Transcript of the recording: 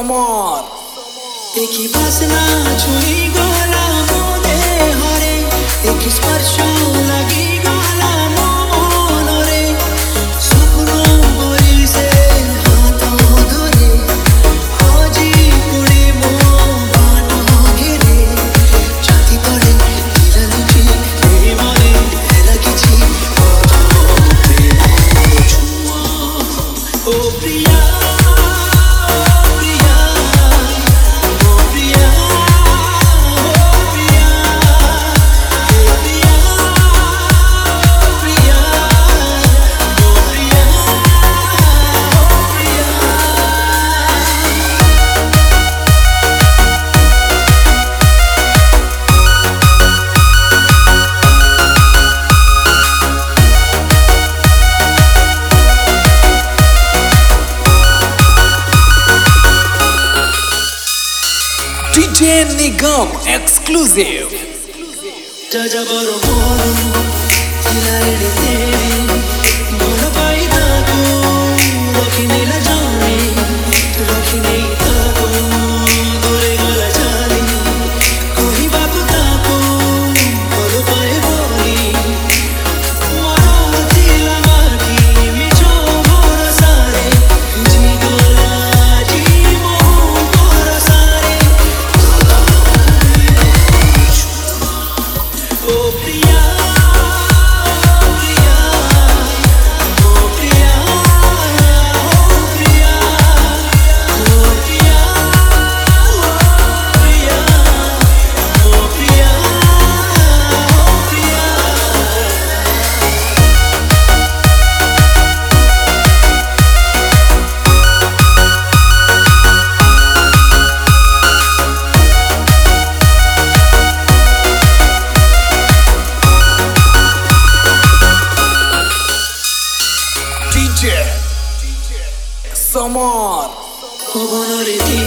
समर देखी बासना छुई गला मोने हरे देखी स्पर्श लगी गला मोनरे सुप्नो बोली से हाथों धरे आजी पुड़ी मो बाटो गिरे छाती पड़े तिरलुची तेरी मने लगी छी ओ Priya DJ Nigam exclusive Jaja baro moru tilaere tere mono pai taku rokhine la jane rokhine taku dore gala chali koi babu taku bolo pai boli mano tila maki micho bora sare ji gola ji mo bora sare Oh Priya, oh Priya, oh Priya, oh Priya, oh Priya, oh Priya, oh Priya. DJ Samar Oh,